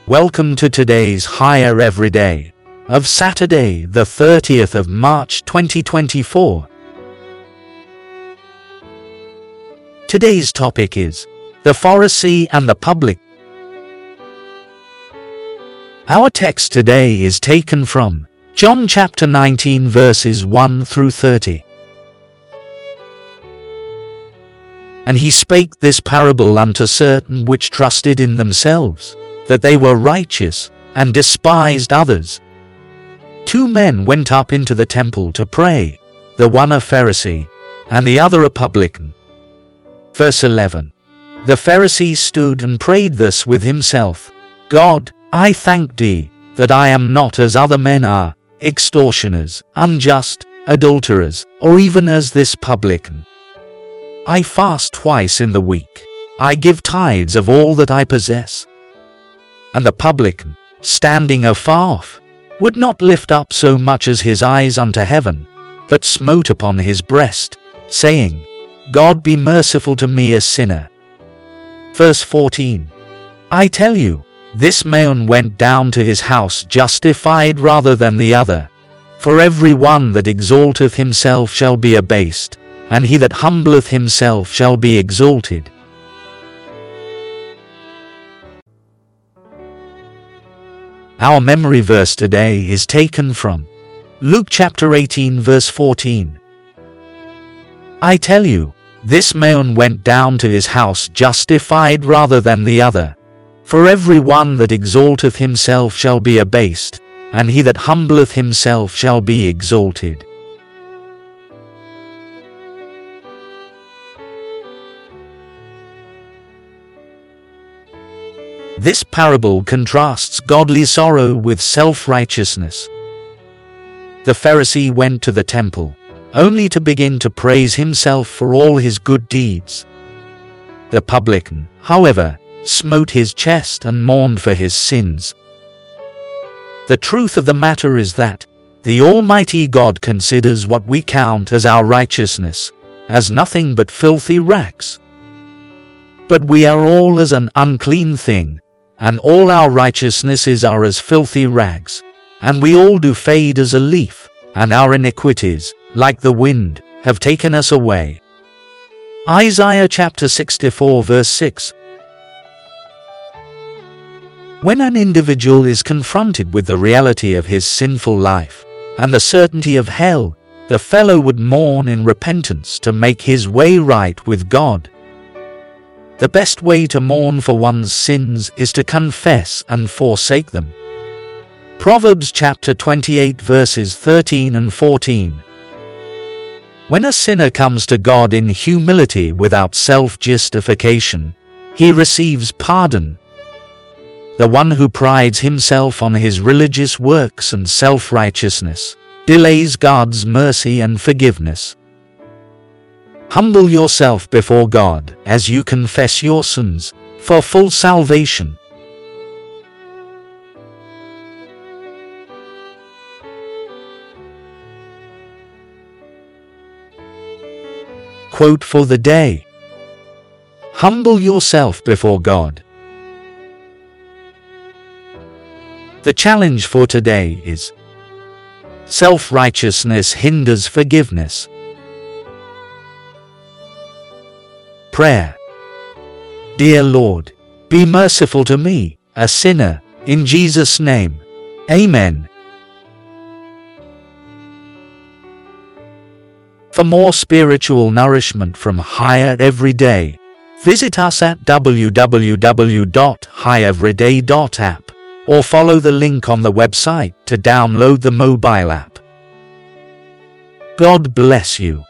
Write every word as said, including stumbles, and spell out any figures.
Welcome to today's Higher Everyday of Saturday, the thirtieth of March twenty twenty-four. Today's topic is the Pharisee and the public. Our text today is taken from John chapter nineteen verses one through thirty. And he spake this parable unto certain which trusted in themselves, that they were righteous, and despised others. Two men went up into the temple to pray, the one a Pharisee, and the other a publican. Verse eleven. The Pharisee stood and prayed thus with himself, God, I thank thee, that I am not as other men are, extortioners, unjust, adulterers, or even as this publican. I fast twice in the week. I give tithes of all that I possess. And the publican, standing afar off, would not lift up so much as his eyes unto heaven, but smote upon his breast, saying, God be merciful to me a sinner. Verse fourteen. I tell you, this man went down to his house justified rather than the other. For every one that exalteth himself shall be abased, and he that humbleth himself shall be exalted. Our memory verse today is taken from Luke chapter eighteen verse fourteen. I tell you, this man went down to his house justified rather than the other. For every one that exalteth himself shall be abased, and he that humbleth himself shall be exalted. This parable contrasts godly sorrow with self-righteousness. The Pharisee went to the temple, only to begin to praise himself for all his good deeds. The publican, however, smote his chest and mourned for his sins. The truth of the matter is that the Almighty God considers what we count as our righteousness as nothing but filthy rags. But we are all as an unclean thing, and all our righteousnesses are as filthy rags, and we all do fade as a leaf, and our iniquities, like the wind, have taken us away. Isaiah chapter sixty-four verse six. When an individual is confronted with the reality of his sinful life, and the certainty of hell, the fellow would mourn in repentance to make his way right with God. The best way to mourn for one's sins is to confess and forsake them. Proverbs chapter twenty-eight verses thirteen and fourteen. When a sinner comes to God in humility without self-justification, he receives pardon. The one who prides himself on his religious works and self-righteousness delays God's mercy and forgiveness. Humble yourself before God as you confess your sins for full salvation. Quote for the day. Humble yourself before God. The challenge for today is self-righteousness hinders forgiveness. Prayer. Dear Lord, be merciful to me, a sinner, in Jesus' name. Amen. For more spiritual nourishment from Higher Everyday, visit us at w w w dot high everyday dot app or follow the link on the website to download the mobile app. God bless you.